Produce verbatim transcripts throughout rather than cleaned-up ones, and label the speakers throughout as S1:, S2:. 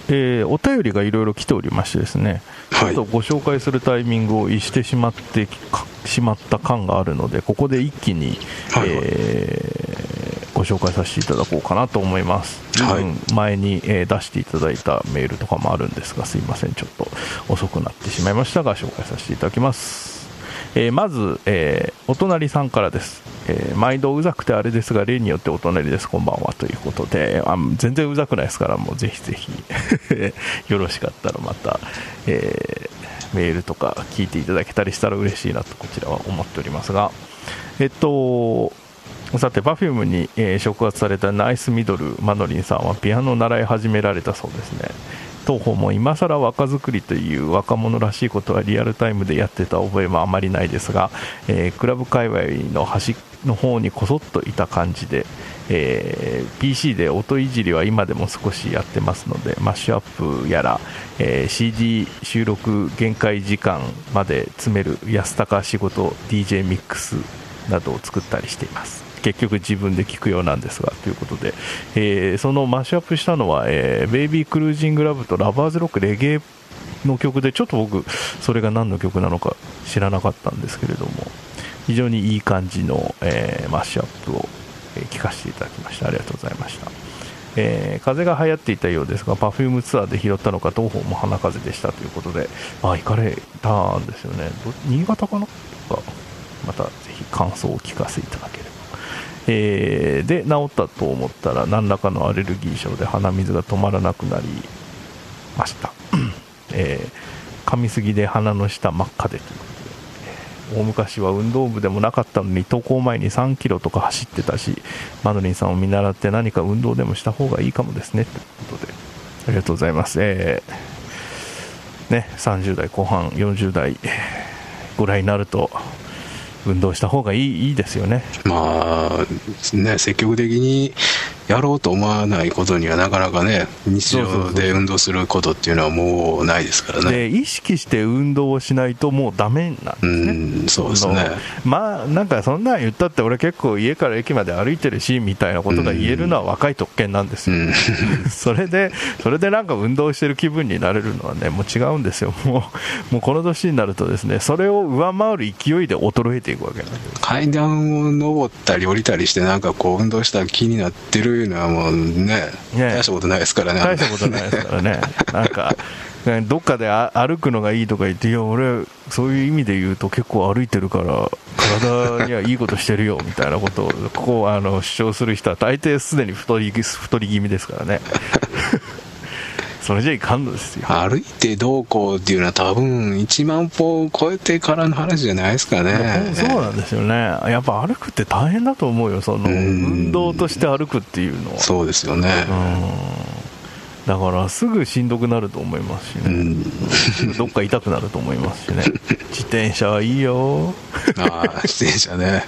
S1: えー、お便りがいろいろ来ておりましてですね、
S2: はい、
S1: ちょっとご紹介するタイミングを逸してしまってしまった感があるので、ここで一気に、はいはい、えー、ご紹介させていただこうかなと思います。
S2: はい、
S1: 前に、えー、出していただいたメールとかもあるんですが、すいません、ちょっと遅くなってしまいましたが紹介させていただきます。えー、まず、えー、お隣さんからです。えー、毎度うざくてあれですが例によってお隣です、こんばんはということで、あ全然うざくないですから、もうぜひぜひよろしかったらまた、えー、メールとか聞いていただけたりしたら嬉しいなとこちらは思っておりますが、えっとさて Perfume に、えー、触発されたナイスミドルマノリンさんはピアノを習い始められたそうですね。当方も今更若作りという若者らしいことはリアルタイムでやってた覚えもあまりないですが、えー、クラブ界隈の端の方にこそっといた感じで、えー、ピーシー で音いじりは今でも少しやってますので、マッシュアップやら、えー、シーディー 収録限界時間まで詰める安高仕事 ディージェー ミックスなどを作ったりしています。結局自分で聞くようなんですがということで、えー、そのマッシュアップしたのは、えー、ベイビークルージングラブとラバーズロックレゲエの曲で、ちょっと僕それが何の曲なのか知らなかったんですけれども、非常にいい感じの、えー、マッシュアップを、えー、聞かせていただきました。ありがとうございました。えー、風が流行っていたようですが Perfume ツアーで拾ったのか当方も花風でしたということで、あ行かれたんですよね。新潟かなとか、またぜひ感想をお聞かせいただければ。えー、で治ったと思ったら何らかのアレルギー症で鼻水が止まらなくなりました、えー、噛みすぎで鼻の下真っ赤でということで、大昔は運動部でもなかったのに登校前にさんキロとか走ってたし、マドリンさんを見習って何か運動でもした方がいいかもですねということで、ありがとうございます。えーね、さんじゅう代後半よんじゅう代ぐらいになると運動した方がいい、いいですよね。
S2: まあね、積極的にやろうと思わないことにはなかなかね、日常で運動することっていうのはもうないですからね。
S1: で意識して運動をしないともうダメなんですね。
S2: うんそうですね。
S1: まあなんかそんなん言ったって俺結構家から駅まで歩いてるしみたいなことが言えるのは若い特権なんですよ。それでそれでなんか運動してる気分になれるのはね、もう違うんですよ。もうもうこの年になるとですね、それを上回る勢いで衰えていくわけなんです。
S2: 階段を登ったり降りたりしてなんかこう運動した気になってるいうのはもう ね, ね大したことないですからね。
S1: 大したことないですからね。なんかどっかで歩くのがいいとか言って、いや俺そういう意味で言うと結構歩いてるから体にはいいことしてるよみたいなことをこうあの主張する人は大抵すでに太り、太り気味ですからね。それじゃいかんのですよ。
S2: 歩いてどうこうっていうのは多分いちまん歩を超えてからの話じゃないですかね。
S1: そうなんですよね。やっぱ歩くって大変だと思うよ。その運動として歩くっていうのは。
S2: そうですよね。
S1: うん、だからすぐしんどくなると思いますしね。すぐどっか痛くなると思いますしね。自転車はいいよ。
S2: ああ自転車ね。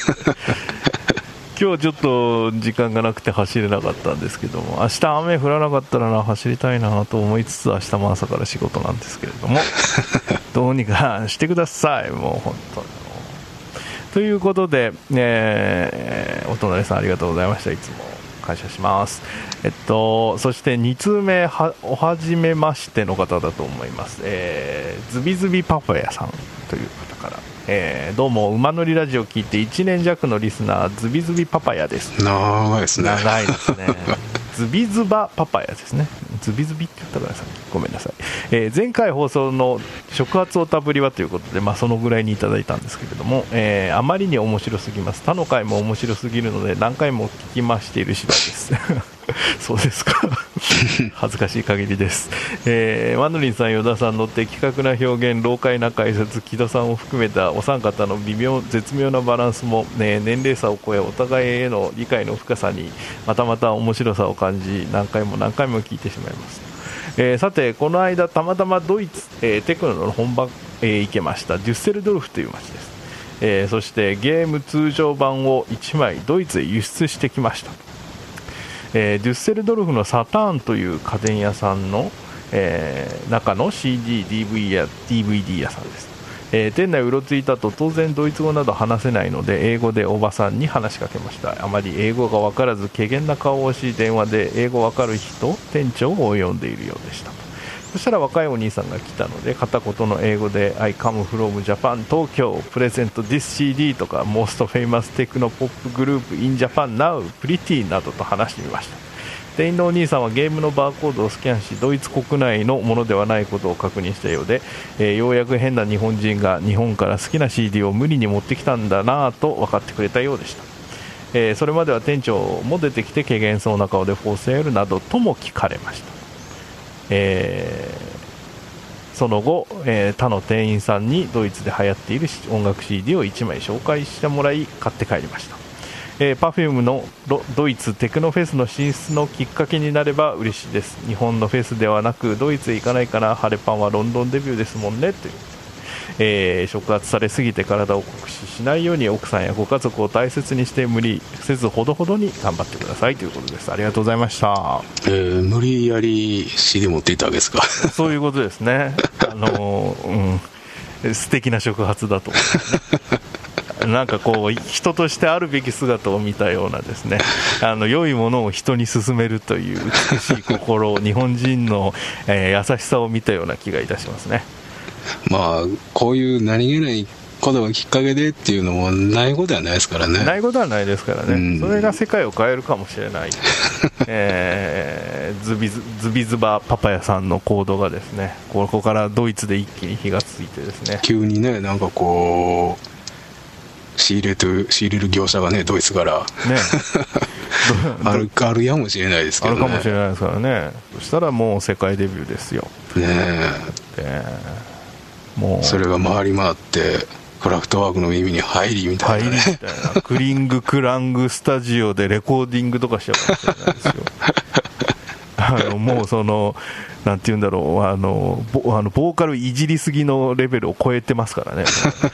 S1: 今日ちょっと時間がなくて走れなかったんですけども、明日雨降らなかったらな走りたいなと思いつつ、明日も朝から仕事なんですけれどもどうにかしてください、もう本当に。ということで、えー、お隣さんありがとうございました。いつも感謝します。えっとそしてに通目はおはじめましての方だと思います。えー、ズビズビパパヤさんという方から、えー、どうも馬乗りラジオ聞いていちねん弱のリスナーズビズビパパヤです。
S2: 長いですね。
S1: 長いですね。ズビズバパパヤですね。ズビズビって言ったからさ、ごめんなさい。えー、前回放送の触発おたぶりはということで、まあ、そのぐらいにいただいたんですけれども、えー、あまりに面白すぎます。他の回も面白すぎるので何回も聞きましている次第ですそうですか恥ずかしい限りです。えー、マノリンさん、与田さんの的確な表現、老快な解説、木戸さんを含めたお三方の微妙絶妙なバランスも、ね、年齢差を超えお互いへの理解の深さにまたまた面白さを感じ、何回も何回も聞いてしまいます。えー、さてこの間たまたまドイツ、えー、テクノの本場、えー、行けました。デュッセルドルフという街です。えー、そしてゲーム通常版をいちまいドイツへ輸出してきました。えー、デュッセルドルフのサターンという家電屋さんの、えー、中の シーディー、ディーブイディー や ディーブイディー 屋さんです。 えー、店内うろついたと当然ドイツ語など話せないので英語でおばさんに話しかけました。あまり英語が分からず怪げな顔をし電話で英語分かる人店長を呼んでいるようでした。そしたら若いお兄さんが来たので片言の英語で I come from Japan 東京 present this シーディー とか most famous techno pop group in Japan now pretty などと話してみました。店員のお兄さんはゲームのバーコードをスキャンしドイツ国内のものではないことを確認したようで、えー、ようやく変な日本人が日本から好きな シーディー を無理に持ってきたんだなと分かってくれたようでした。えー、それまでは店長も出てきて怪げそうな顔でフォーセールなどとも聞かれました。えー、その後、えー、他の店員さんにドイツで流行っている音楽 シーディー をいちまい紹介してもらい買って帰りました。えー、Perfume のドイツテクノフェスの進出のきっかけになれば嬉しいです。日本のフェスではなくドイツへ行かないかな。ハレパンはロンドンデビューですもんねという、えー、触発されすぎて体を酷使しないように奥さんやご家族を大切にして無理せずほどほどに頑張ってくださいということです。ありがとうございました。
S2: えー、無理やり シーディー 持っていったわけですか。
S1: そういうことですね。あのーうん、素敵な触発だと思いますね。なんかこう人としてあるべき姿を見たようなですね、あの良いものを人に勧めるという美しい心を日本人の、えー、優しさを見たような気がいたしますね。
S2: まあこういう何気ないことがきっかけでっていうのもないことはないですからね。
S1: ないことはないですからね、うん、それが世界を変えるかもしれない、えー、ズビズズビズバパパヤさんの行動がですねここからドイツで一気に火がついてですね
S2: 急にねなんかこう仕入れる仕入れる業者がねドイツから、ね、あるあるやもしれないですけどね。
S1: あるかもしれないですからね。そしたらもう世界デビューですよ
S2: ね
S1: え。もう
S2: それが回り回ってクラフトワークの耳に入りみたいな、ね、
S1: 入りみたいなクリングクラングスタジオでレコーディングとかしちゃうかもしれないですよ。あのもうそのなんていうんだろうあの ボ, あのボーカルいじりすぎのレベルを超えてますからね。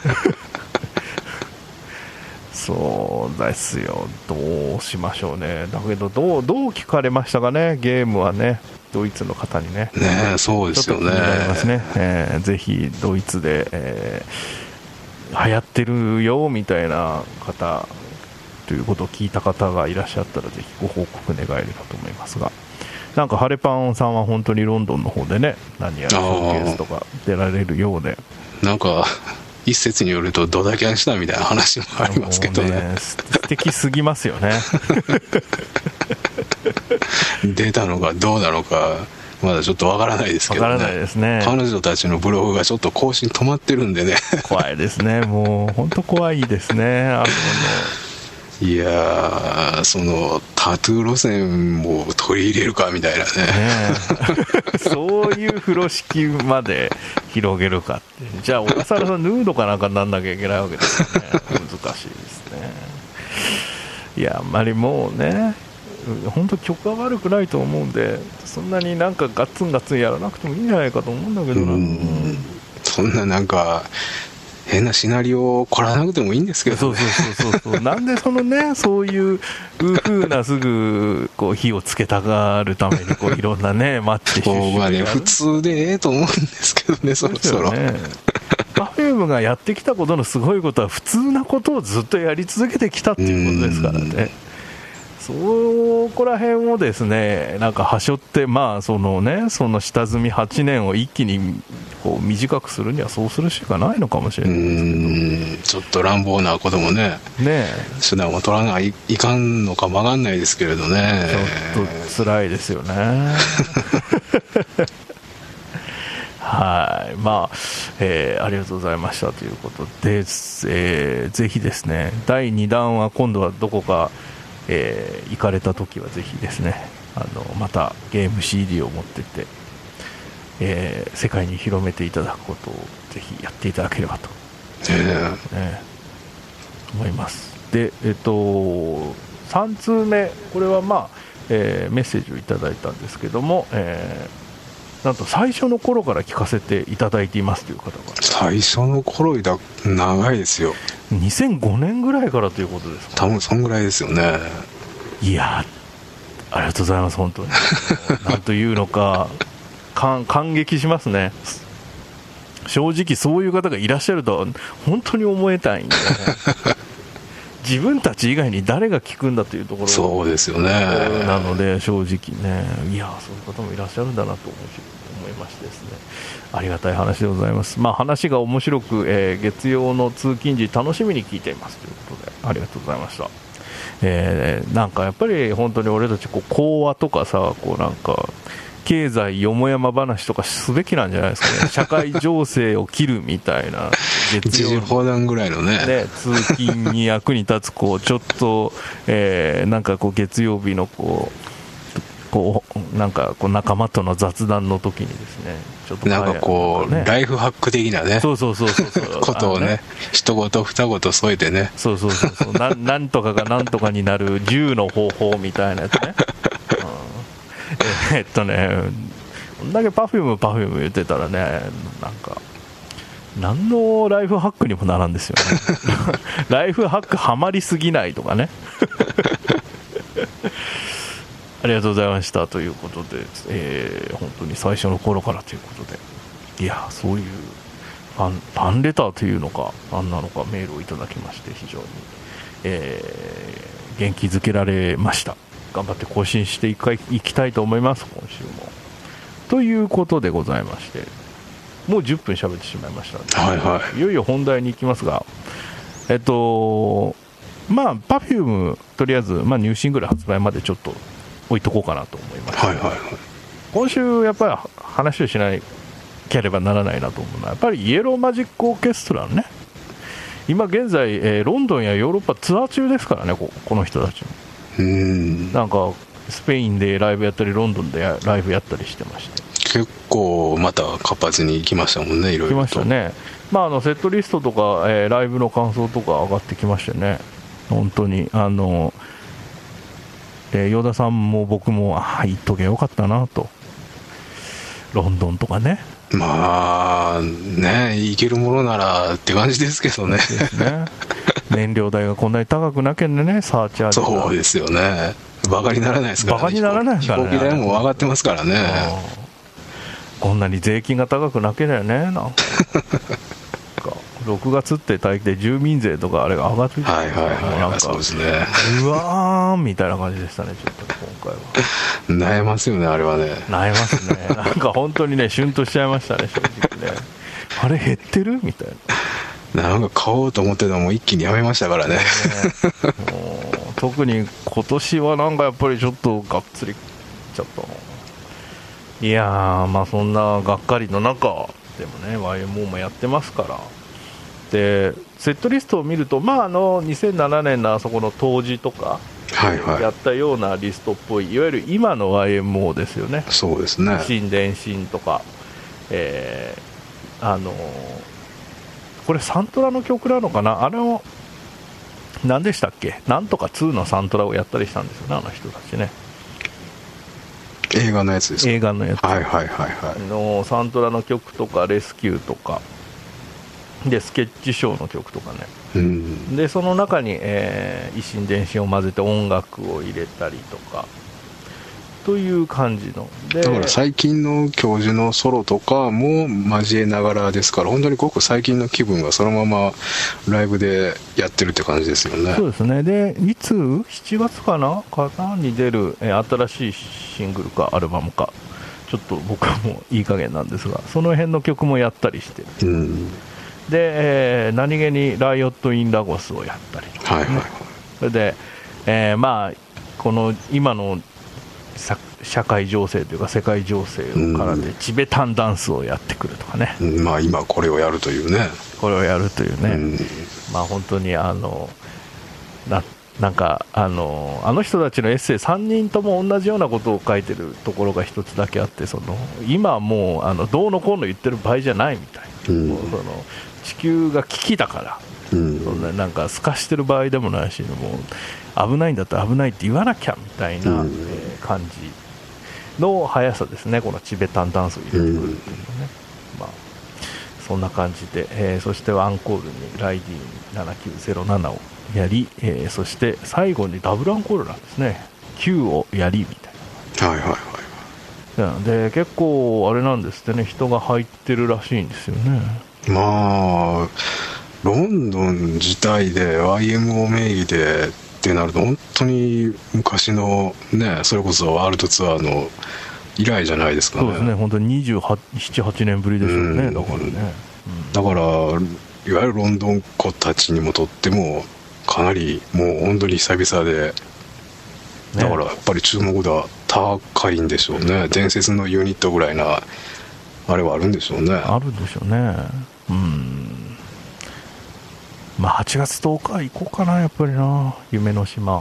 S1: そうですよ。どうしましょうね。だけどどうどう聞かれましたかね。ゲームはねドイツの方にね。
S2: ねえそうですよね。ちょっと気になりますね。
S1: えー、ぜひドイツで、えー、流行ってるよみたいな方ということを聞いた方がいらっしゃったらぜひご報告願えればと思いますが、なんかハレパンさんは本当にロンドンの方でね何やらショーケースとか出られるようで、
S2: なんか一説によるとドタキャンしたみたいな話もありますけど ね, ね
S1: 素敵すぎますよね。
S2: 出たのかどうなのかまだちょっとわからないですけどね。
S1: わからないですね。
S2: 彼女たちのブログがちょっと更新止まってるんでね。
S1: 怖いですね。もう本当怖いですね。あの
S2: いやーそのタトゥー路線も取り入れるかみたいな ね,
S1: ねそういう風呂敷まで広げるかって、じゃあ小笠原さんヌードかなんかなんなきゃいけないわけですよね。難しいですね。いやあんまりもうね本当曲は悪くないと思うんでそんなになんかガッツンガッツンやらなくてもいいんじゃないかと思うんだけどな。うん、
S2: そんななんか変なシナリオを凝らなくてもいいんですけど、ね、
S1: そうそうそうそうなんでそのねそういう風なすぐこう火をつけたがるためにこういろんなねマッチして
S2: もうまあね普通でええと思うんですけどねそろそろ。
S1: Perfume がやってきたことのすごいことは普通なことをずっとやり続けてきたっていうことですからね。そこら辺をですねなんかはしょってまあそのねその下積みはちねんを一気にこう短くするにはそうするしかないのかもしれないですけど、う
S2: ーんちょっと乱暴なこともねね手段を取らないいかんのかもわかんないですけれどね。
S1: ちょっと辛いですよね。はいまあ、えー、ありがとうございましたということで、えー、ぜひですねだいにだんは今度はどこかえー、行かれた時はぜひですねあのまたゲーム シーディー を持っていって、えー、世界に広めていただくことをぜひやっていただければと、えー、思います。で、えっと、さんつうめこれは、まあえー、メッセージをいただいたんですけども、えー、なんと最初の頃から聞かせていただいていますという方が
S2: 最初の頃だ長いですよ。
S1: にせんごねんぐらいからということですか。
S2: 多分そんぐらいですよね。
S1: いやありがとうございます本当になんというのか感激しますね。 正直そういう方がいらっしゃるとは本当に思えたいんで、ね、自分たち以外に誰が聞くんだというところ
S2: そうですよね
S1: なので、正直ね、いやそういう方もいらっしゃるんだなと思いましてですね、ありがたい話でございます。まあ、話が面白く、えー、月曜の通勤時楽しみに聞いていますということで、ありがとうございました。えー、なんかやっぱり本当に俺たちこう講話とかさ、こうなんか経済よもやま話とかすべきなんじゃないですかね。社会情勢を切るみたいな月曜
S2: 一時放談ぐらいの ね,
S1: ね通勤に役に立つこうちょっと、えー、なんかこう月曜日のこうこうなんかこう仲間との雑談の時にですね、ちょっと
S2: なんかこう、ね、ライフハック的なね、
S1: そうそうそうそうそう
S2: ことをね、一言二言添えてね、
S1: そうそうそうそうな、なんとかがなんとかになるじゅうの方法みたいなやつね。うん、えー、っとね、こんだけパフュームパフューム言ってたらね、なんか何のライフハックにもならんですよね。ライフハックハマりすぎないとかね。ありがとうございましたということで、えー、本当に最初の頃からということで、いやそういうファン、ファンレターというのか何なのかメールをいただきまして、非常に、えー、元気づけられました。頑張って更新していきたいと思います、今週も。ということでございまして、もうじゅっぷん喋ってしまいましたので、
S2: はいはい、
S1: いよいよ本題に行きますが、えっとまあ Perfume とりあえず、まあ、ニューシングル発売までちょっと置いとこうかなと思いました、
S2: はいはいはい、
S1: 今週やっぱり話をしなければならないなと思うのは、やっぱりイエローマジックオーケストラのね、今現在、えー、ロンドンやヨーロッパツアー中ですからね、 こ, この人たちも。
S2: うーん、
S1: なんかスペインでライブやったりロンドンでライブやったりしてまして、
S2: 結構また活発に行きましたもんね、いろいろと。
S1: 来ましたね。まあ、あのセットリストとか、えー、ライブの感想とか上がってきましてね、本当にあのえー、与田さんも僕もああ行っとけよかったなと、ロンドンとかね、
S2: まあね、行けるものならって感じですけどね。
S1: ですね燃料代がこんなに高くなけんでね、サーチャージが。
S2: そうですよね、バカにならないですからね。
S1: バカにならないですからね。
S2: 飛行機代も上がってますからね。
S1: こんなに税金が高くなければね、なんかろくがつって大抵住民税とかあれが上がってるじゃないですか。
S2: はいはいはい、
S1: なんか
S2: そうですね。
S1: うわーみたいな感じでしたね、ちょっと今回は。
S2: 悩ますよね、あれはね。
S1: 悩ますね。なんか本当にね、シュンとしちゃいましたね、正直ね。あれ減ってるみたいな。
S2: なんか買おうと思ってたのも一気にやめましたからね。
S1: ねもう特に今年はなんかやっぱりちょっとがっつりちょっと。いやー、まあそんながっかりの中でもね、ワイエムオー もやってますから。でセットリストを見ると、まあ、あのにせんななねんのあそこの当時とか、
S2: はいはい、
S1: やったようなリストっぽい、いわゆる今の ワイエムオー ですよね。
S2: そうですね。
S1: 新電信とか、えー、あのこれサントラの曲なのかな、あれを何でしたっけ、なんとかツーのサントラをやったりしたんですよね、あの人たちね。
S2: 映画のやつですか。
S1: 映画のやつ、
S2: はいはいはいはい、
S1: のサントラの曲とかレスキューとかでスケッチショーの曲とかね、
S2: うん、
S1: でその中に、えー、一心伝心を混ぜて音楽を入れたりとかという感じので、
S2: だから最近の教授のソロとかも交えながらですから、本当にごく最近の気分がそのままライブでやってるって感じですよね。
S1: そうですね。でいつしちがつかなかなに出る、えー、新しいシングルかアルバムか、ちょっと僕はもういい加減なんですが、その辺の曲もやったりして、
S2: うん、
S1: で、えー、何気にライオット・イン・ラゴスをやったりとか、ね、はいはいはい、それで、えー、まあこの今の社会情勢というか世界情勢からでチベタンダンスをやってくるとかね、
S2: うん、まあ今これをやるというね、
S1: これをやるというね、
S2: うん、
S1: まあ本当にあの な, なんかあのあの人たちのエッセイさんにんとも同じようなことを書いてるところが一つだけあって、その今もうあのどうのこうの言ってる場合じゃないみたいな、うん、もうその地球が危機だから、うん、そんななんか透かしてる場合でもないし、もう危ないんだったら危ないって言わなきゃみたいな、うん、えー、感じの速さですね、このチベタンダンスを入れてくるっていうのね、うん、まあ、そんな感じで、えー、そしてアンコールにライディーななきゅうゼロななをやり、えー、そして最後にダブルアンコールなんですね、きゅうをやりみたいな、
S2: はいはいはい、
S1: で結構あれなんですってね、人が入ってるらしいんですよね。
S2: まあロンドン自体で ワイエムオー 名義でってなると本当に昔のね、それこそワールドツアーの以来じゃないですかね。
S1: そうですね、本当ににじゅうなな、はちねんぶりでしょうね、うん、だからね、うん、
S2: だからいわゆるロンドン子たちにもとってもかなりもう本当に久々で、だからやっぱり注目度は高いんでしょうね。伝説のユニットぐらいなあれはあるんでしょうね。
S1: あるでしょうね。うん、まあはちがつとおか行こうかな、やっぱりな、夢の島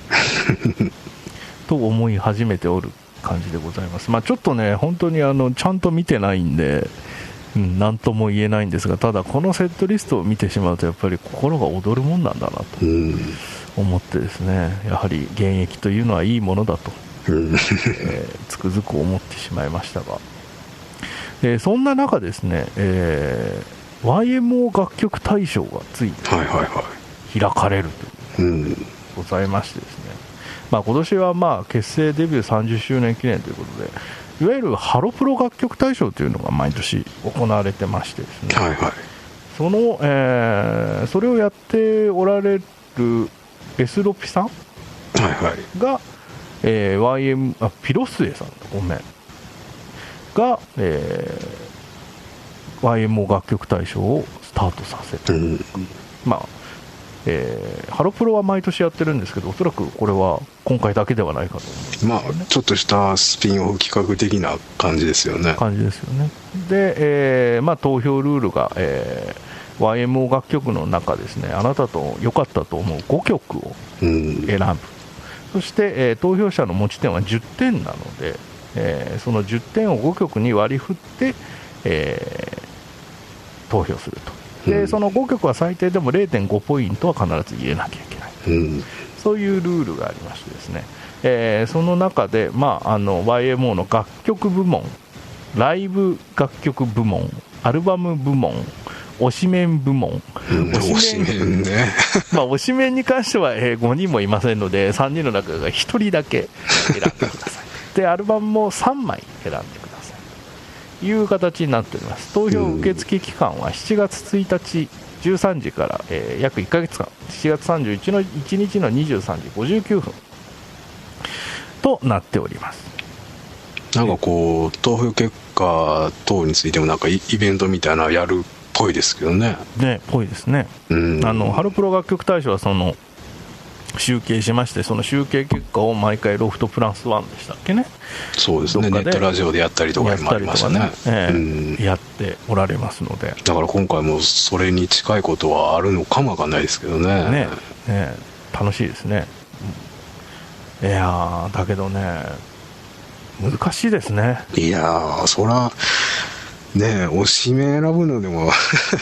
S1: と思い始めておる感じでございます。まあちょっとね、本当にあのちゃんと見てないんで、うん、なんとも言えないんですが、ただこのセットリストを見てしまうとやっぱり心が躍るもんなんだなと思ってですね、やはり現役というのはいいものだと、えー、つくづく思ってしまいましたが、えー、そんな中ですね、えー、ワイエムオー 楽曲大賞がついに開かれるというございましてですね、まあ、今年はまあ結成デビューさんじゅっしゅうねん記念ということで、いわゆるハロプロ楽曲大賞というのが毎年行われてましてですね、
S2: はいはい、
S1: その、えー、それをやっておられるエスロピさんが、
S2: はいはい、
S1: えー、ワイエム あピロスエさんごめんが、えー、ワイエムオー 楽曲大賞をスタートさせた、うん、まあえー、ハロプロは毎年やってるんですけど、おそらくこれは今回だけではないかと思うんですよね。
S2: まあちょっとしたスピンオフ企画的な感じですよね。
S1: 感じですよね。で、えーまあ、投票ルールが、えー、ワイエムオー 楽曲の中ですね、あなたと良かったと思うごきょくを選ぶ、うん、そして、えー、投票者の持ち点はじゅってんなので、えー、そのじゅってんをごきょくに割り振って、えー、投票すると。でそのごきょくは最低でも れいてんご ポイントは必ず入れなきゃいけない、うん、そういうルールがありましてですね、えー、その中で、まあ、あの ワイエムオー の楽曲部門、ライブ楽曲部門、アルバム部門、推しメン部門、
S2: 推しメンね
S1: まあ推しメンに関しては、えー、ごにんもいませんのでさんにんの中がひとりだけ選んでくださいでアルバムもさんまい選んでくださいいう形になっております。投票受付期間はしちがつついたちじゅうさんじから、えー、約いっかげつかん、しちがつさんじゅういちにちのにじゅうさんじごじゅうきゅうふんとなっております。
S2: なんかこう投票結果等についてもなんかイベントみたいなのやるっぽいですけどね。
S1: ね、ぽいですね。うん、あのハロプロ楽曲大賞はその集計しまして、その集計結果を毎回ロフトプラスワンでしたっけね、
S2: そうですね、ネットラジオでやったりとかもありましたね、
S1: ね、えーうん、やっておられますので、
S2: だから今回もそれに近いことはあるのかもわかんないですけどね。
S1: ね、ね、楽しいですね。いやだけどね、難しいですね。
S2: いやー、そらね、推しメン選ぶのでも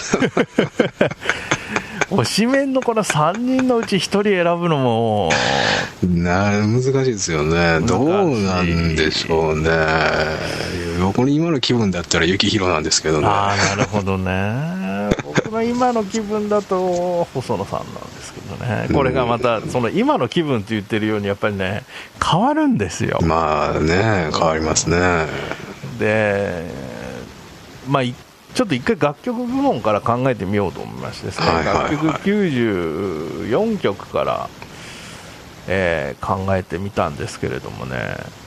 S1: 推しメンのこのさんにんのうちひとり選ぶのも
S2: な難しいですよね。どうなんでしょうね。僕の今の気分だったら幸宏なんですけどね。
S1: ああ、なるほどね。僕の今の気分だと細野さんなんですけどね。これがまたその今の気分って言ってるようにやっぱりね変わるんですよ。
S2: まあね、変わりますね。
S1: で、まあちょっと一回楽曲部門から考えてみようと思いましてですね、はいはいはい、楽曲きゅうじゅうよんきょくから、えー、考えてみたんですけれどもね、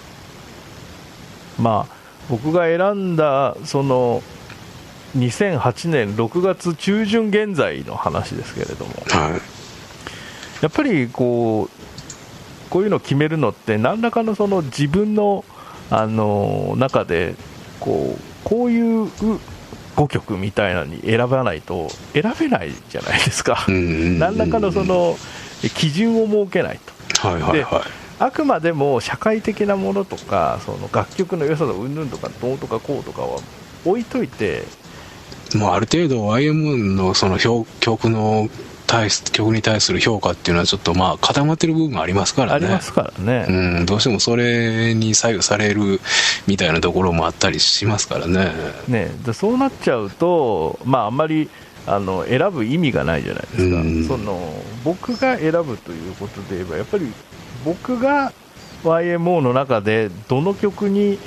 S1: まあ僕が選んだそのにせんはちねんろくがつちゅうじゅん現在の話ですけれども、はい、やっぱりこうこういうのを決めるのって何らかのその自分の、あの中でこうこういうごきょくみたいなのに選ばないと選べないじゃないですか。何らかのその基準を設けないと、はいはいはい、であくまでも社会的なものとかその楽曲の良さのうんぬんとかどうとかこうとかは置いといて、
S2: もうある程度 ワイエムオー のその曲の対す曲に対する評価っていうのはちょっとまあ固まってる部分がありますからね。
S1: ありますからね、
S2: うん、どうしてもそれに左右されるみたいなところもあったりしますからね。
S1: ね、でそうなっちゃうと、まあ、あんまりあの選ぶ意味がないじゃないですか、うん、その僕が選ぶということで言えばやっぱり僕が ワイエムオー の中でどの曲に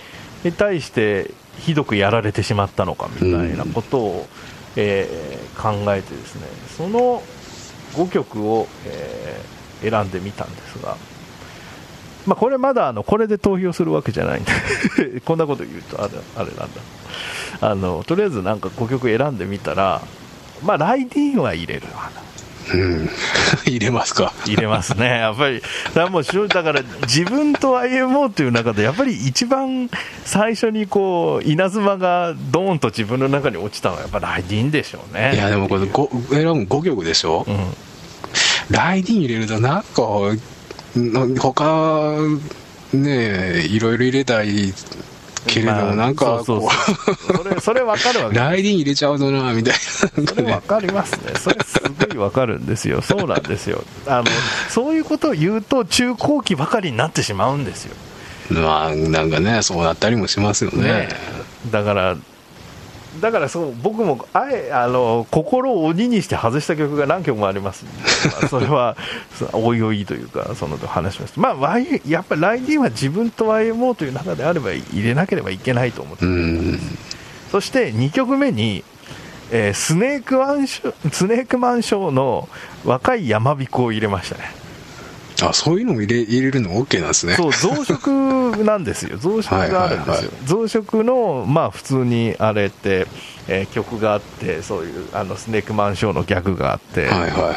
S1: に対してひどくやられてしまったのかみたいなことを、えー、考えてですね、そのごきょくを、えー、選んでみたんですが、まあ、これまだあのこれで投票するわけじゃないんでこんなこと言うとあれ、あれなんだあのとりあえずなんかごきょく選んでみたら、まあ、ライディーンは入れるわな。
S2: うん、入れますか。
S1: 入れますね、やっぱり。だからもうだから自分と アイエムオー という中でやっぱり一番最初にこう稲妻がドーンと自分の中に落ちたのはやっぱライディーンでしょうね。
S2: いやでもこれご選ぶごきょくでしょ、うん、ライディーン入れるとなんか他ねいろいろ入れたいけれども、なんかこう
S1: それそれ分かるわけ
S2: ライディーン入れちゃうとなみたいな、
S1: それ分かりますね。それすごい分かるんですよ。そうなんですよ。あのそういうことを言うと中後期ばかりになってしまうんですよ。
S2: まあなんかね、そうなったりもしますよね。ね、
S1: だからだからそう僕もあえあの心を鬼にして外した曲が何曲もあります。それはおいおいというかその話します。まあやっぱりライディーンは自分と ワイエムオー という中であれば入れなければいけないと思っているんです。そしてにきょくめに、えー、スネークマンショスネークマンショーの若い山彦を入れましたね。
S2: あ、そういうのも入れ、入れるの OK なんですね。
S1: そう、増殖なんですよ。増殖があるんですよ。はいはいはい、増殖のまあ普通にあれって、えー、曲があって、そういうあのスネークマンショーのギャグがあって、
S2: はいはいはい、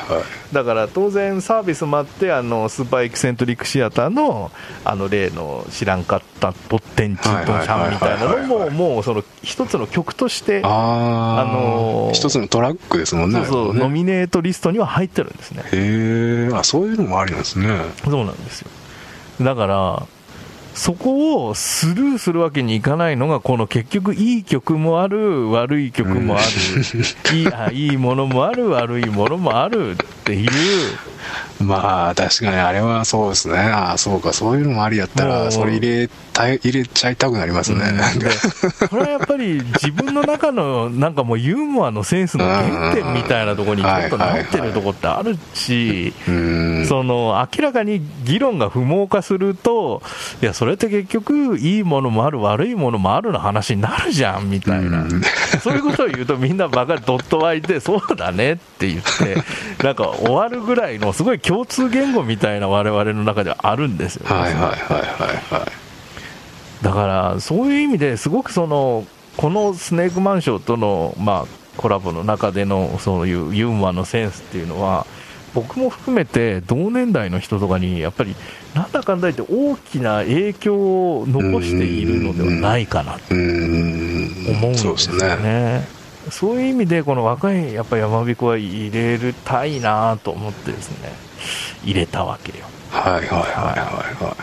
S1: だから当然サービスもあって、あのスーパーエキセントリックシアターのあの例の知らんかったポッテンチントンシャンみたいなのももうその一つの曲として、
S2: あ、あのー、一つのトラックですもんね。
S1: そうそう、
S2: ね、
S1: ノミネートリストには入ってるんですね。
S2: へー、あ、そういうのもありなんですね。
S1: そうなんですよ。だからそこをスルーするわけにいかないのが、この結局いい曲もある悪い曲もある、うん、いい、あ、いいものもある悪いものもあるっていう。
S2: まあ確かにあれはそうですね。あ、そうか、そういうのもありやったらそれ入れた入れちゃいたくなりますね、
S1: うん、これはやっぱり自分の中のなんかもうユーモアのセンスの原点みたいなところにちょっとなってるところってあるし、その明らかに議論が不毛化すると、いやそれって結局いいものもある悪いものもあるの話になるじゃんみたいな、うん、そういうことを言うとみんなバカドット湧いてそうだねって言ってなんか終わるぐらいのすごい共通言語みたいな我々の中ではあるんですよね。
S2: はいはいはいはいはい。
S1: だからそういう意味ですごくそのこのスネークマンションとの、まあ、コラボの中でのそういうユーモアのセンスっていうのは僕も含めて同年代の人とかにやっぱりなんだかんだ言って大きな影響を残しているのではないかなと思うんですよね。そういう意味でこの若いやっぱ山彦は入れたいなと思ってですね入れたわけよ。
S2: はいはいはいはいはい。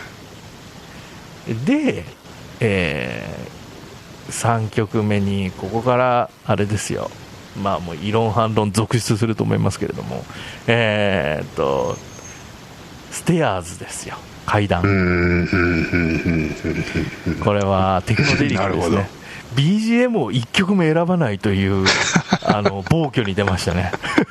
S1: で、えー、さんきょくめにここからあれですよ、まあもう異論反論続出すると思いますけれども、えー、っとステアーズですよ、階段。これはテクノデリックですね。ビージーエム をいっきょくめ選ばないというあの暴挙に出ましたね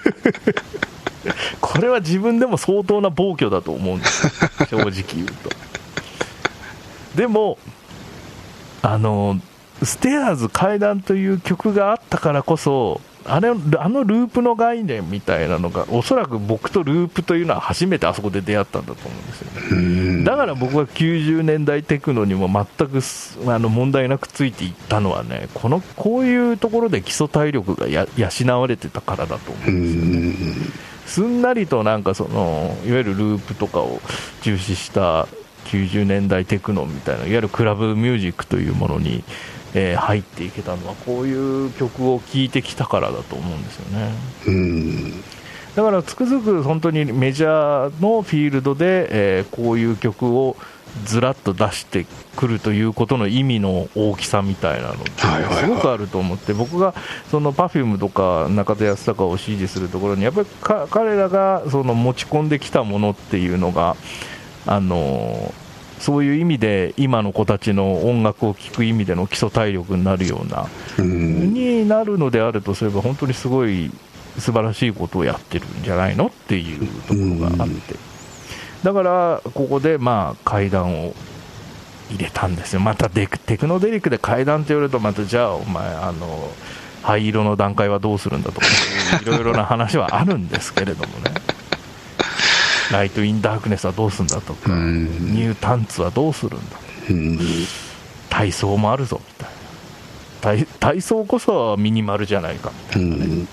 S1: これは自分でも相当な暴挙だと思うんです正直言うと。でもあのステアーズ階段という曲があったからこそあれあのループの概念みたいなのがおそらく僕とループというのは初めてあそこで出会ったんだと思うんですよね。だから僕はきゅうじゅうねんだいテクノにも全くあの問題なくついていったのはね、このこういうところで基礎体力がや養われてたからだと思うんですよね。すんなりとなんかそのいわゆるループとかを重視したきゅうじゅうねんだいテクノみたいないわゆるクラブミュージックというものにえー、入っていけたのはこういう曲を聴いてきたからだと思うんですよね。
S2: うん
S1: だからつくづく本当にメジャーのフィールドで、えー、こういう曲をずらっと出してくるということの意味の大きさみたいなのってすごくあると思って、僕がその Perfume とか中田泰孝を支持するところにやっぱりか彼らがその持ち込んできたものっていうのがあのーそういう意味で今の子たちの音楽を聴く意味での基礎体力になるようなになるのであるとすれば本当にすごい素晴らしいことをやってるんじゃないのっていうところがあって、だからここでまあ階段を入れたんですよ。またデクテクノデリックで階段って言われると、またじゃあお前あの灰色の段階はどうするんだとかいろいろな話はあるんですけれどもねライト・イン・ダークネスはどうするんだとか、ニュータンツはどうするんだとか、体操もあるぞみたいな、 体, 体操こそミニマルじゃないかみたいなね、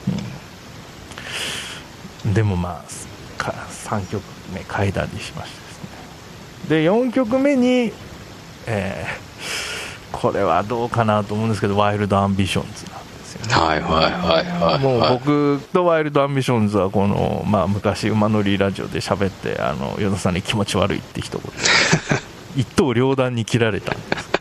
S1: うん、でもまあさんきょくめ階段にしましてですね、でよんきょくめに、えー、これはどうかなと思うんですけど、ワイルドアンビションズなんですよね。
S2: はいはいはいはい、
S1: もう僕とワイルドアンビションズはこの、まあ、昔馬乗りラジオで喋ってあの与田さんに気持ち悪いって一言一刀両断に切られたんです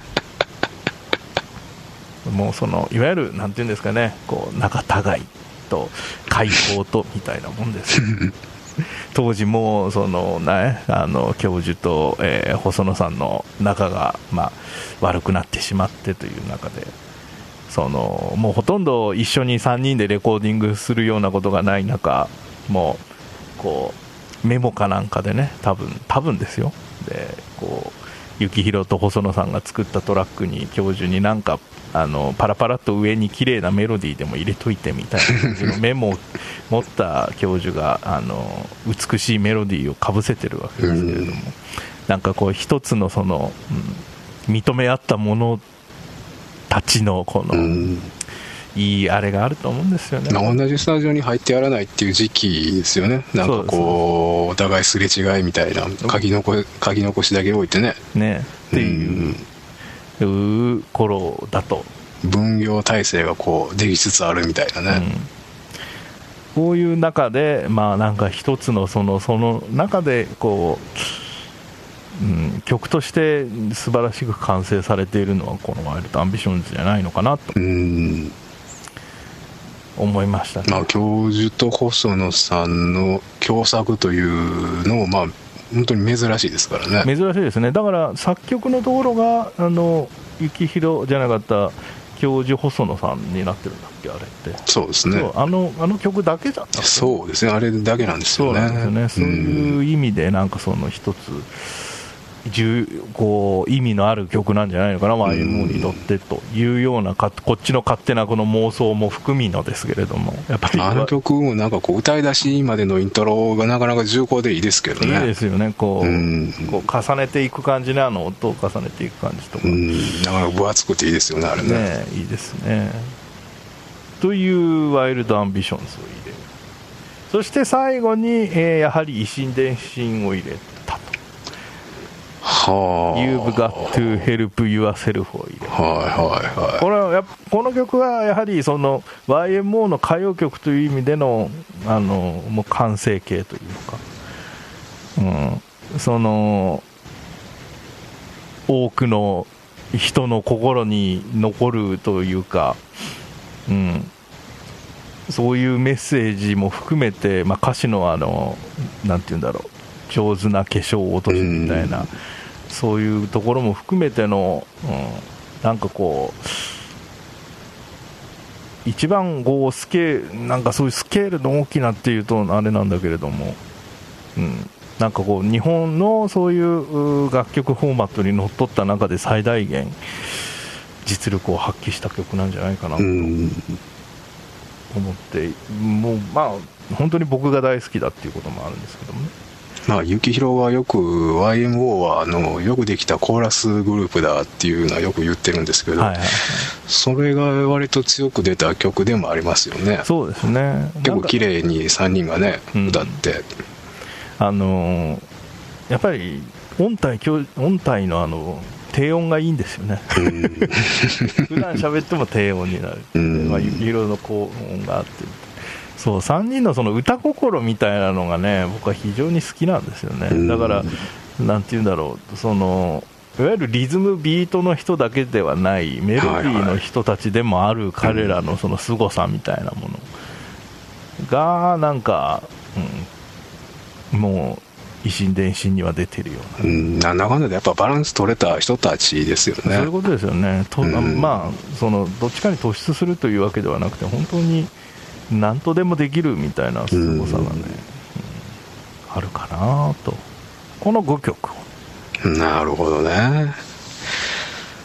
S1: もうそのいわゆるなんていうんですかね、こう仲違いと解放とみたいなもんですよ当時もその、ね、あの教授と、えー、細野さんの仲が、まあ、悪くなってしまってという中で、そのもうほとんど一緒にさんにんでレコーディングするようなことがない中、もうこうメモかなんかでね、多分多分ですよ、でこう幸宏と細野さんが作ったトラックに教授になんかあのパラパラっと上に綺麗なメロディーでも入れといてみたいな感じのメモを持った教授があの美しいメロディーをかぶせてるわけですけれども、なんかこう一つのその、うん、認め合ったものたちのこのいいあれがあると思うんですよね。
S2: 同じスタジオに入ってやらないっていう時期ですよね。なんかこうお互いすれ違いみたいな、書き残書き残しだけ置いてね
S1: ねっていう、いう頃だと
S2: 分業体制がこうできつつあるみたいなね、
S1: うん、こういう中でまあなんか一つのそのその中でこう、うん、曲として素晴らしく完成されているのはこのワイルドアンビションズじゃないのかなと思いましたね。
S2: まあ、教授と細野さんの共作というのもまあ本当に珍しいですからね。
S1: 珍しいですね。だから作曲のところがあの幸宏じゃなかった教授細野さんになってるんだっけ、あれって。
S2: そうですね。
S1: あのあの曲だけだった。
S2: そうですね、あれだけなんですよね。
S1: そうなんですよね。そういう意味でなんかその一つこう意味のある曲なんじゃないのかな、ワイエムオー にとってというようなかこっちの勝手なこの妄想も含みのですけれども、やっぱり
S2: あの曲もなんかこう歌い出しまでのイントロがなかなか重厚でいいですけどね。
S1: いいですよね。こう、うん、こう重ねていく感じね、あの音を重ねていく感じとか、うん、
S2: なかなか分厚くていいですよね、あれね。
S1: ね、いいですね。というワイルドアンビションズを入れる。そして最後に、えー、やはり維新伝心を入れたと。
S2: はあ、
S1: You've got to help yourself を入れる。
S2: はいはいはい。
S1: これはやこの曲はやはりその ワイエムオー の歌謡曲という意味でのあのもう完成形というか、うん、その多くの人の心に残るというか、うん、そういうメッセージも含めて、まあ、歌詞のあのなんていうんだろう、上手な化粧落としみたいな、そういうところも含めての、うん、なんかこう一番こうスケール、なんかそういうスケールの大きなっていうとあれなんだけれども、うん、なんかこう日本のそういう楽曲フォーマットにのっとった中で最大限実力を発揮した曲なんじゃないかなと思って、もうまあ本当に僕が大好きだっていうこともあるんですけどもね。
S2: まあ、幸宏はよく ワイエムオー はあのよくできたコーラスグループだっていうのはよく言ってるんですけど、はいはいはい、それが割と強く出た曲でもありますよね。
S1: そうですね。
S2: 結構綺麗にさんにんがね、うん、歌って、
S1: あのー、やっぱり音体音体のあの低音がいいんですよね、うん、普段喋っても低音になる、うんまあ、いろいろな高音があって、そうさんにんのその歌心みたいなのがね、僕は非常に好きなんですよね。だからなんていうんだろう、そのいわゆるリズムビートの人だけではないメロディーの人たちでもある彼らのその凄さみたいなものがなんか、うん、もう維新伝心には出てるような、うん、
S2: なんだかんだでやっぱバランス取れた人たちですよね。
S1: そういうことですよね。と、うん、まあそのどっちかに突出するというわけではなくて、本当に何とでもできるみたいなすごさがね、うんうん、あるかなと、このごきょくを。
S2: なるほどね。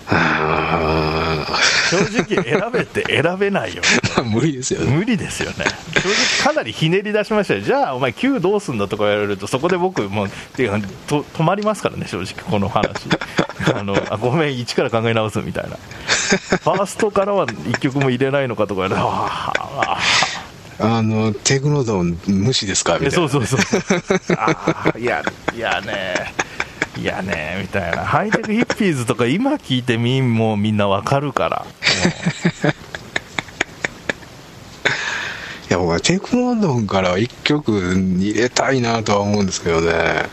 S2: あ
S1: 正直選べって選べないよ
S2: 無理ですよね。
S1: 無理ですよね。正直かなりひねり出しましたよ。じゃあお前きゅうどうすんだとか言われると、そこで僕もうっていうかと止まりますからね、正直この話あのあごめん一から考え直すみたいなファーストからはいっきょくも入れないのかとか言われて、ああ
S2: あのテクノドン無視ですかみたいな、ね、
S1: そうそうそうああいやいやねいやねみたいな。ハイテクヒッピーズとか今聞いてみんもみんなわかるから
S2: いや僕はテクノドンからいっきょく入れたいなとは思うんですけどね。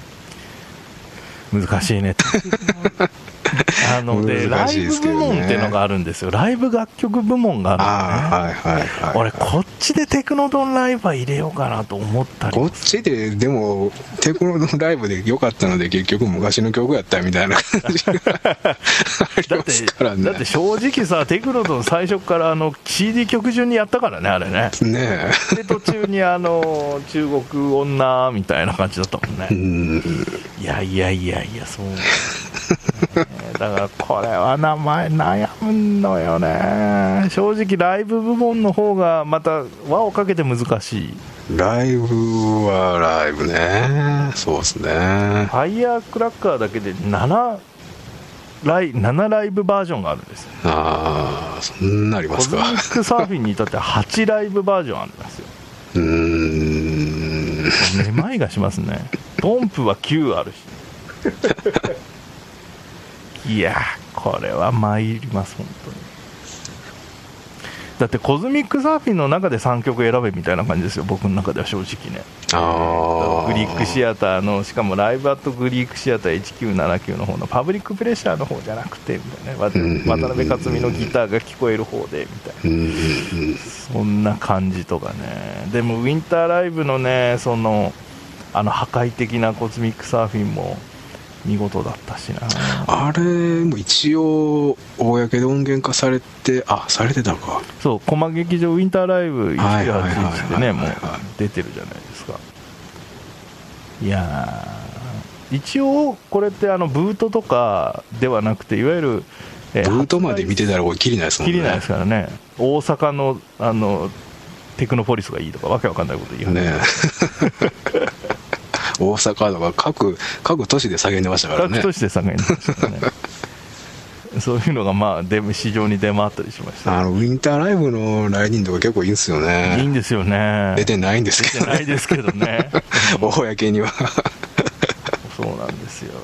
S1: 難しいねあのでライブ部門っていうのがあるんですよ。ライブ楽曲部門があるんですね。
S2: あ、はいはいはい、
S1: 俺こっちでテクノドンライブは入れようかなと思ったり。
S2: こっちででもテクノドンライブで良かったので結局昔の曲やったみたいな感じがありますからね。
S1: だって正直さ、テクノドン最初からあの シーディー 曲順にやったからね、あれね。
S2: ね
S1: えで途中にあの中国女みたいな感じだったもんね。
S2: うん
S1: いやいやいやいやそうだからこれは名前悩むのよね。正直ライブ部門の方がまた輪をかけて難しい。
S2: ライブはライブね。そうですね。
S1: ファイヤークラッカーだけでななライ、ななライブバージョンがあるんですよ。
S2: ああ、そんなありますか。
S1: コズミックサーフィンに至ってははちライブバージョンあるんですよ。
S2: うーん
S1: めまいがしますね。ポンプはきゅうあるしいやこれは参ります本当に。だってコズミックサーフィンの中でさんきょく選べみたいな感じですよ、僕の中では正直ね。
S2: あ
S1: グリックシアターの、しかもライブアットグリックシアターせんきゅうななきゅうの方のパブリックプレッシャーの方じゃなくてみたいな、ね、渡辺克実のギターが聞こえる方でみたいな、そんな感じとかね。でもウィンターライブのね、そのあの破壊的なコズミックサーフィンも見事だったしな。
S2: あれも一応公で音源化されて、あされてたか。
S1: そう駒劇場ウィンターライブいちきゅうはちいちでねもう出てるじゃないですか。いや一応これってあのブートとかではなくて、いわゆる、
S2: えー、ブートまで見てたらこれきりないですもんね。
S1: きりないですからね。大阪のあのテクノポリスがいいとかわけわかんないこと言うね
S2: 大阪とか各各都市で叫んでましたからね。
S1: 各都市で叫んでましたからねそういうのがまあで市場に出回ったりしました。
S2: あのウィンターライブの来人とか結構いいんですよね。
S1: いいんですよね。
S2: 出てないんですけど、ね、
S1: 出てないですけどね
S2: 公には
S1: そうなんですよ。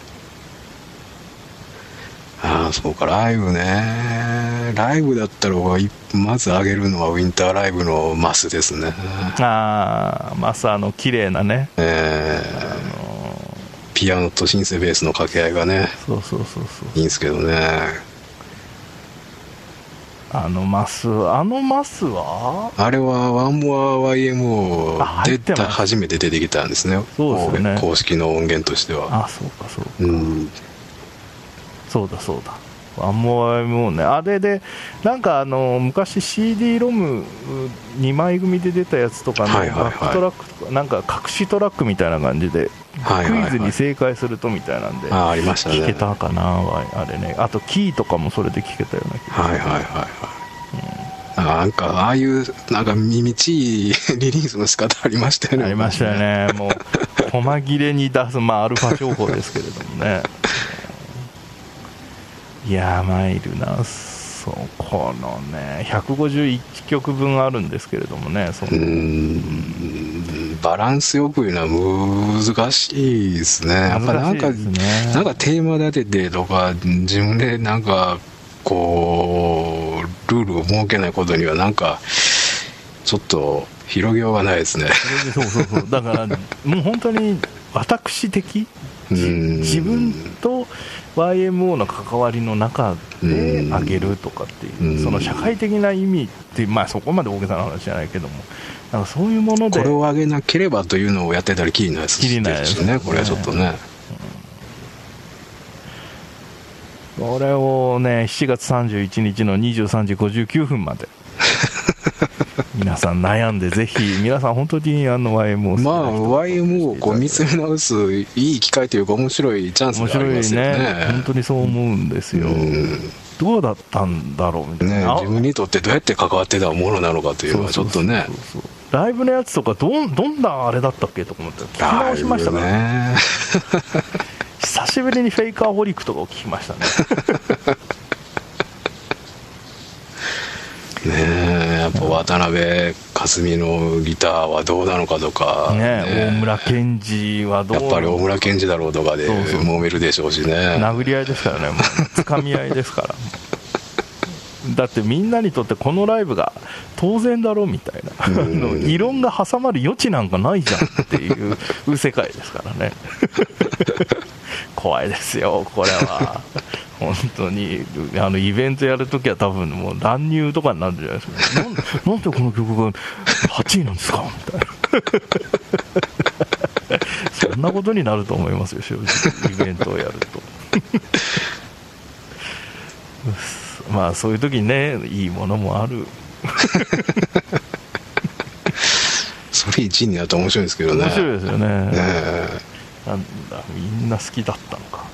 S2: ああそうか、ライブね。ライブだったらまず上げるのはウィンターライブのマスですね。
S1: ああマス、あの綺麗なね、
S2: えーあのー、ピアノとシンセベースの掛け合いがね、
S1: そうそうそうそう
S2: いいんですけどね。
S1: あのマスあのマスは
S2: あれはワンモア ワイエムオー 出た初めて出てきたんですね。
S1: そうですよね、
S2: 公式の音源としては。
S1: あそうかそうか、
S2: うん、
S1: そうだそうだ、ワンモア ワイエムオー ね。あれでなんかあの昔 シーディー ロムにまい組で出たやつとかのバックトラックとか、なんか隠しトラックみたいな感じでクイズに正解するとみたいなんで、
S2: あありましたね。
S1: 聞けたかなあれね。あとキーとかもそれで聞けたような気がする。
S2: はいはいはいはい、うん、なんかああいうなんか耳ちいリリースの仕方ありましたよね。
S1: ありましたよね。もう細切れに出す、まあアルファ情報ですけれどもねいやー参るな。そうこのねひゃくごじゅういちきょくぶんあるんですけれどもね、そのうー
S2: んバランスよくいうのは難しいですね。やっぱなんか、ね、なんかテーマ立ててとか自分でなんかこうルールを設けないことにはなんかちょっと広げようがないですね。
S1: そうそうそうだからもう本当に私的自分と ワイエムオー の関わりの中であげるとかっていう、その社会的な意味っていう、まあそこまで大げさな話じゃないけども、なんかそういうもので
S2: これをあげなければというのをやってたらきりないです
S1: きりないです
S2: ね。これはちょっとね、
S1: うん、これをねしちがつさんじゅういちにちのにじゅうさんじごじゅうきゅうふんまで皆さん悩んでぜひ皆さん本当にあの ワイエムオー
S2: まあ ワイエムオー をこう見つめ直すいい機会というか面白いチャンスがありますよね。
S1: 面白いね、本当にそう思うんですよ。うんどうだったんだろうみたいな、
S2: ね、自分にとってどうやって関わってたものなのかというのはちょっとね、
S1: そうそうそうそうライブのやつとかどんどんなあれだったっけとか思って聞き直しましたからね久しぶりにフェイカーホリックとかを聞きましたね
S2: ねえやっぱ渡辺克実のギターはどうなのかとか、
S1: ね
S2: ね、
S1: 大村健二はどう
S2: やっぱり大村健二だろうとかで揉めるでしょうしね。
S1: 殴り合いですからね、もうつかみ合いですからだってみんなにとってこのライブが当然だろみたいなあの異論が挟まる余地なんかないじゃんっていう世界ですからね怖いですよこれは本当にあのイベントやるときは多分もう乱入とかになるじゃないですかなん, なんでこの曲がはちいなんですかみたいなそんなことになると思いますよ正直イベントをやるとまあそういう時にねいいものもある
S2: それいちいになったら面白いですけどね。
S1: 面白いですよね、
S2: ね
S1: なんだみんな好きだったのか。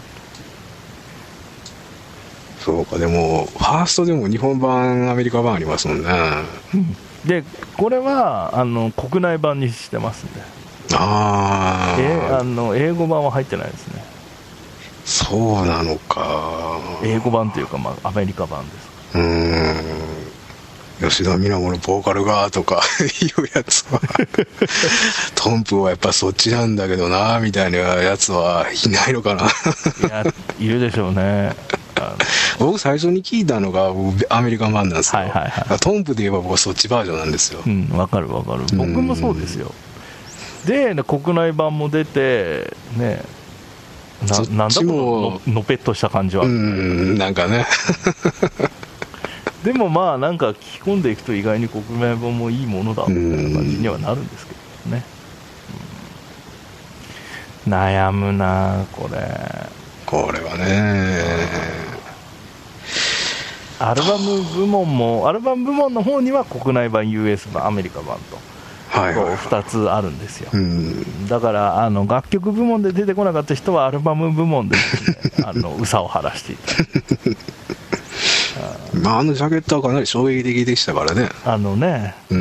S2: そうかでもファーストでも日本版アメリカ版ありますもんね、
S1: うん、でこれはあの国内版にしてますんで
S2: あ
S1: えあの英語版は入ってないですね。
S2: そうなのか。
S1: 英語版というか、まあ、アメリカ版です。
S2: うーん吉田美奈子のボーカルがとかいうやつはトンプはやっぱそっちなんだけどなみたいなやつはいないのかな。い
S1: やいるでしょうね。
S2: 僕最初に聞いたのがアメリカ版なんですよ、
S1: はいはいはい、
S2: トンプで言えば僕はそっちバージョンなんですよ。
S1: うんわかるわかる僕もそうですよ。で国内版も出てねななんだこののぺっとした感じは
S2: うんなんかね
S1: でもまあなんか聞き込んでいくと意外に国内版もいいものだみたいな感じにはなるんですけどね、うん、悩むなこれ
S2: これはね
S1: アルバム部門もアルバム部門の方には国内版 ユーエス 版アメリカ版と
S2: はいはいはい、
S1: ふたつあるんですよ、
S2: うん、
S1: だからあの楽曲部門で出てこなかった人はアルバム部門で、ね、あのうさを晴らしていた
S2: あ, まあ、あのジャケットはかなり衝撃的でしたからね。
S1: あのね、
S2: うん、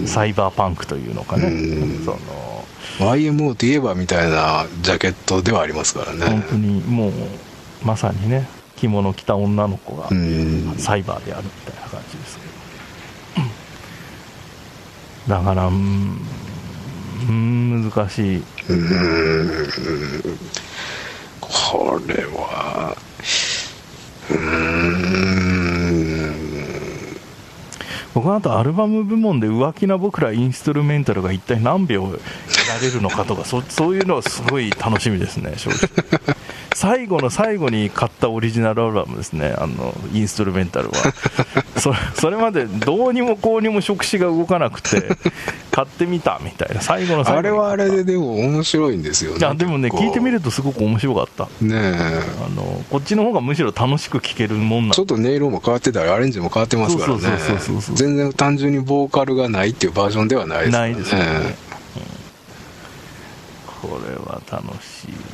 S1: サイバーパンクというのかね、うん、その
S2: ワイエムオー といえばみたいなジャケットではありますからね。
S1: 本当にもうまさにね着物着た女の子がサイバーであるみたいな感じですけど、だからうん難しい。
S2: うんこれはうーん
S1: 僕はあとアルバム部門で浮気な僕らインストゥルメンタルが一体何秒得られるのかとか そ, そういうのはすごい楽しみですね正直最後の最後に買ったオリジナルアルバムですね、あのインストゥルメンタルはそ れ, それまでどうにもこうにも触手が動かなくて買ってみたみたいな最後の最後
S2: あれはあれででも面白いんですよね。
S1: あでもね聞いてみるとすごく面白かった
S2: ねえ
S1: あのこっちの方がむしろ楽しく聴けるもんなん
S2: ちょっと音色も変わってたりアレンジも変わってますからね。全然単純にボーカルがないっていうバージョンではないですね。
S1: ないですね、うん、これは楽しい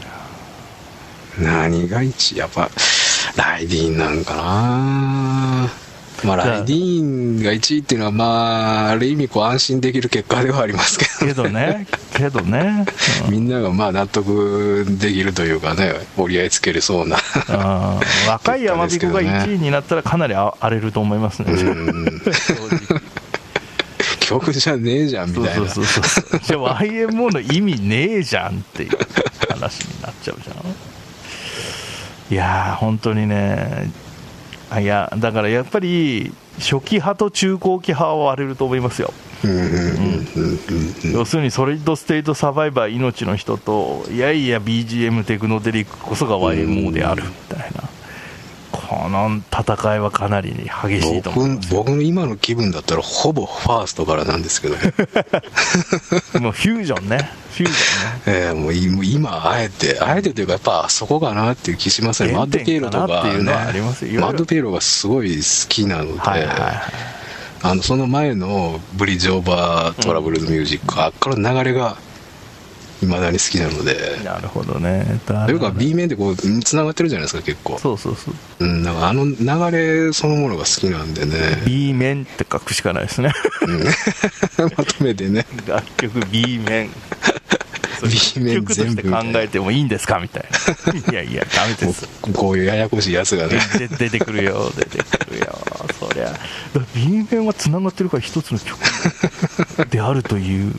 S2: な。何が一やっぱライディーンなんかな。まあライディーンがいちいっていうのはまあある意味こう安心できる結果ではありますけどね
S1: けどねけどね、
S2: うん、みんながまあ納得できるというかね折り合いつけるそうな
S1: あ若い山彦がいちいになったらかなり荒れると思いますね。うん
S2: 曲じゃねえじゃんみたいな。そうそうそう
S1: そうじゃあ ワイエムオー の意味ねえじゃんっていう話になっちゃうじゃん。いやー本当にねいやだからやっぱり初期派と中後期派は割れると思いますよ、うん、要するにソリッドステートサバイバー命の人といやいや ビージーエム テクノデリックこそが ワイエムオー であるみたいな、この戦いはかなり激しいと思います。
S2: 僕, 僕の今の気分だったらほぼファーストからなんですけど
S1: もうフュージョンねフュージョンね、
S2: えー、もう今あえてあえてというかやっぱそこかなっていう気しますね。マッドピエロとか、ね、マッドピエロがすごい好きなので、はいはいはい、 あのその前のブリッジオーバートラブルズミュージック、うん、あっから流れが未だに好きなので。
S1: なるほどね。
S2: というか B 面でこうつながってるじゃないですか結構。
S1: そうそうそう、
S2: うん、なんかあの流れそのものが好きなんでね。
S1: B 面って書くしかないですね、うん、
S2: まとめてね、
S1: 楽曲 B 面
S2: B 面
S1: 曲として考えてもいいんですかみたいな。いやいやダメです。
S2: こういうややこしいやつがね
S1: 出てくるよ出てくるよ。そりゃ B 面はつながってるから一つの曲であるという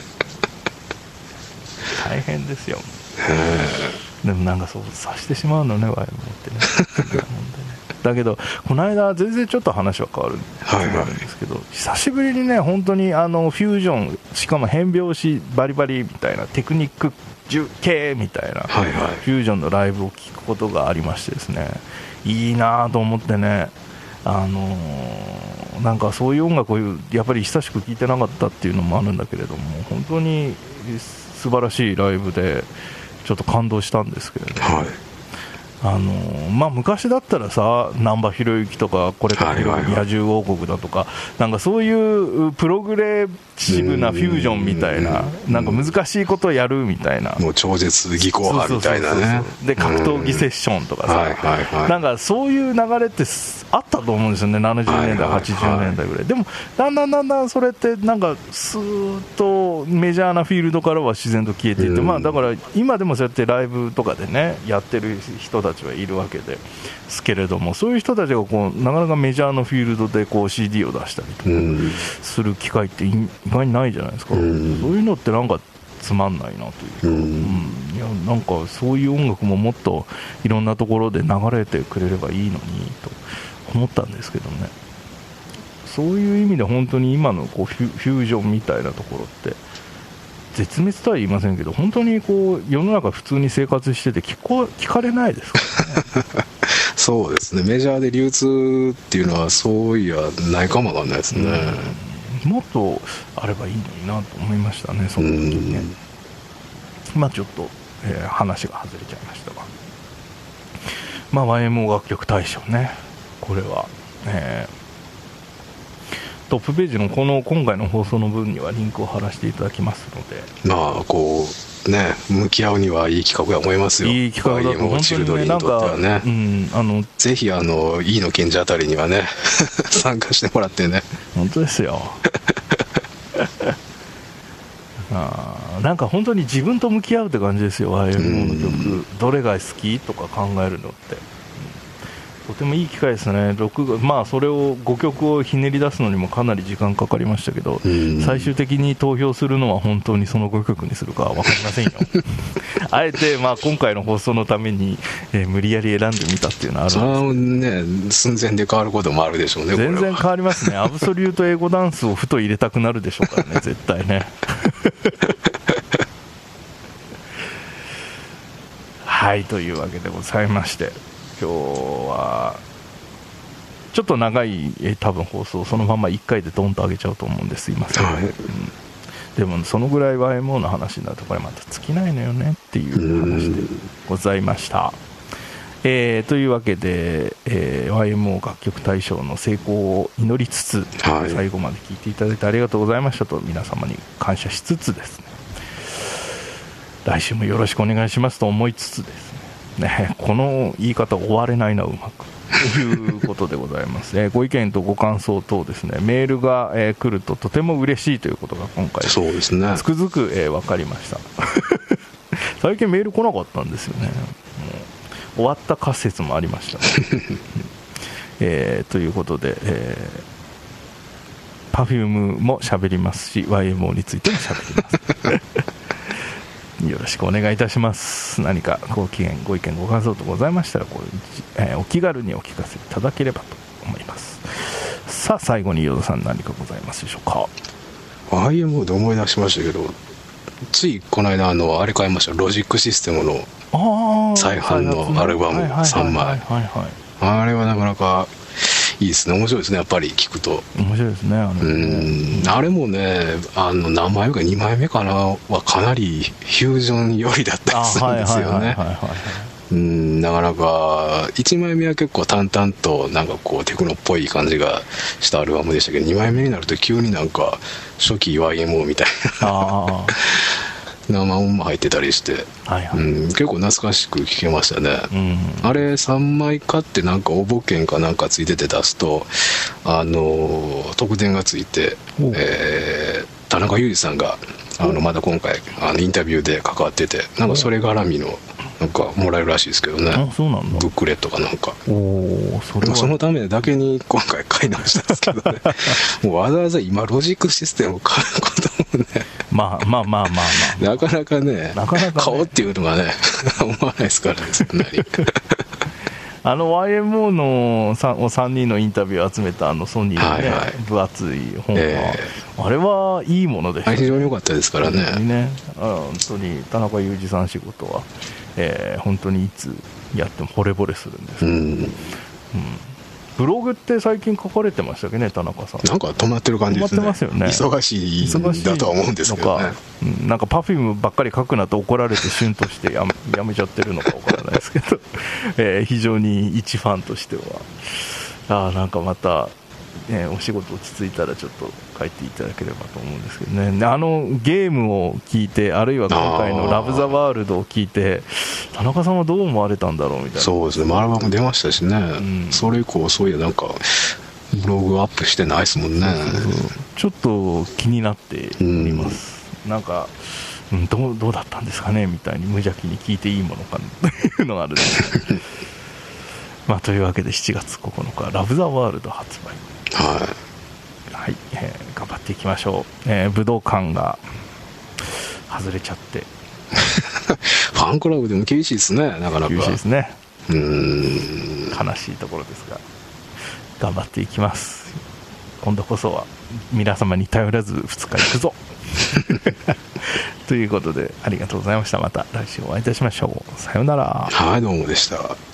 S1: 大変ですよ。でもなんかそうさしてしまうのね、ワイもってね。だけどこの間全然ちょっと話は変わるんですけど、はいはい、久しぶりにね本当にあのフュージョン、しかも変拍子バリバリみたいなテクニック系みたいな、はいはい、フュージョンのライブを聴くことがありましてですね、いいなと思ってね、あのー、なんかそういう音楽をやっぱり久しく聴いてなかったっていうのもあるんだけれども、本当に素晴らしいライブでちょっと感動したんですけれども、はい、あのまあ、昔だったらさ、難波博之とかこれから野獣王国だとか、なんかそういうプログレッシブなフュージョンみたいな、なんか難しいことをやるみたいな、
S2: もう超絶技巧派みたいなね、
S1: で格闘技セッションとかさ、はいはいはい、なんかそういう流れってあったと思うんですよね、ななじゅうねんだい、はちじゅうねんだいぐらい。でもだんだんだんだんそれってなんかスーッとメジャーなフィールドからは自然と消えていって、まあ、だから今でもそうやってライブとかでねやってる人たちはいるわけですけれども、そういう人たちがこうなかなかメジャーのフィールドでこう シーディー を出したりとかする機会って意外にないじゃないですか。そういうのってなんかつまんないなというか、うん、いやなんかそういう音楽ももっといろんなところで流れてくれればいいのにと思ったんですけどね。そういう意味で本当に今のこうフュ、フュージョンみたいなところって絶滅とは言いませんけど、本当にこう世の中普通に生活してて 聞, こ聞かれないですからね。
S2: そうですね、メジャーで流通っていうのはそういやないかもわかんないですね、
S1: うん、もっとあればいいのになと思いましたね、その時にね。まあちょっと、えー、話が外れちゃいましたが、まあ ワイエムオー 楽曲大賞ね、これは、えー、トップページのこの今回の放送の分にはリンクを貼らせていただきますので、
S2: まあこうね向き合うにはいい企画や思いますよ。
S1: いい企画だと本当にね、なんか、うん、あの
S2: ぜひあのいいの賢者あたりにはね参加してもらってね。
S1: 本当ですよ。あなんか本当に自分と向き合うって感じですよ、ワイエムオー の曲、どれが好きとか考えるのって、とてもいい機会ですね。録画、まあそれをごきょくをひねり出すのにもかなり時間かかりましたけど、最終的に投票するのは本当にそのごきょくにするかは分かりませんよ。あえてまあ今回の放送のために、えー、無理やり選んでみたっていうのはあるんですけど、それは
S2: ね、寸前で変わることもあるでしょうね。
S1: 全然変わりますね。アブソリュート英語ダンスをふと入れたくなるでしょうからね、絶対ね。はい、というわけでございまして、今日はちょっと長い多分放送そのままいっかいでドンと上げちゃうと思うんです、すいません、はい、うん、でもそのぐらい ワイエムオー の話になるとこれまた尽きないのよねっていう話でございました。えー、というわけで、えー、ワイエムオー 楽曲大賞の成功を祈りつつ、はい、最後まで聞いていただいてありがとうございましたと皆様に感謝しつつですね、来週もよろしくお願いしますと思いつつですね、ね、この言い方終われないなうまくということでございます、えー、ご意見とご感想等ですね、メールが、えー、来るととても嬉しいということが今回
S2: そうですね、
S1: つくづく、えー、分かりました最近メール来なかったんですよね。もう終わった仮説もありました、ねえー、ということで、えー、Perfume も喋りますし ワイエムオー についても喋りますよろしくお願いいたします。何かご機嫌ご意見ご感想とございましたらこう、えー、お気軽にお聞かせいただければと思います。さあ最後に与田さん何かございますでしょうか。
S2: ワイエムオー で思い出しましたけど、ついこの間あのあれ買いました、ロジックシステムの再販のアルバムさんまい、あれはなかなかいいですね、面白いですね、やっぱり聞くと
S1: 面白いですね。あれ、
S2: うん、あれもね、あの何枚目かにまいめかなはかなりフュージョン寄りだったりするんですよね。 うん、なかなかいちまいめは結構淡々となんかこうテクノっぽい感じがしたアルバムでしたけど、にまいめになると急になんか初期 ワイエムオー みたいな
S1: あ
S2: 生音も入ってたりして、
S1: はいはい、
S2: うん、結構懐かしく聴けましたね、うん、あれさんまい買ってなんか応募券かなんかついてて出すとあの特典がついて、えー、田中裕二さんがあのまだ今回あのインタビューで関わってて、なんかそれ絡みのなんかもらえるらしいですけどね。
S1: あ、そうなんだ。
S2: ブックレットかなんか。
S1: おそれは
S2: そのためだけに今回買い直したんですけどねもうわざわざ今ロジックシステムを買うこともね
S1: まあまあまあまあまあ
S2: なかなかね、
S1: なかなかね
S2: 買おうっていうのがね思わないですからね、そんなに
S1: あの ワイエムオー の 3, さんにんのインタビューを集めたあのソニーのね、はいはい、分厚い本は、えー、あれはいいものでしたね。
S2: 非常に良かったですからね。
S1: 本当にね、本当に田中裕二さん仕事は、えー、本当にいつやっても惚れ惚れするんですけど、うんうん、ブログって最近書かれてましたっけね、田中さん。
S2: なんか止まってる感じですね。
S1: 止まってますよね。
S2: 忙しいんだとは思うんですけどね。
S1: なんか、うん、なんか Perfume ばっかり書くなと怒られてシュンとしてや め, やめちゃってるのかわからないですけど、えー、非常に一ファンとしてはあなんかまた、ね、お仕事落ち着いたらちょっと書いていただければと思うんですけどね。あのゲームを聞いて、あるいは今回のラブザワールドを聞いて、田中さんはどう思われたんだろうみたいな。
S2: そうですね、アルバム出ましたしね、うん、それ以降そういうなんかブログアップしてないですもんね。
S1: そうそう、ちょっと気になっております、うん、なんか、うん、どう、どうだったんですかねみたいに無邪気に聞いていいものかというのがあるんですけどまあというわけでしちがつここのかラブザワールド発売、
S2: はい
S1: はい、えー、頑張っていきましょう、えー、武道館が外れちゃって
S2: ファンクラブでも厳しいですね、なかなか
S1: 厳しいですね。
S2: うーん、
S1: 悲しいところですが頑張っていきます。今度こそは皆様に頼らずふつか行くぞということでありがとうございました。また来週お会いいたしましょう。さようなら。
S2: はい、どうもでした。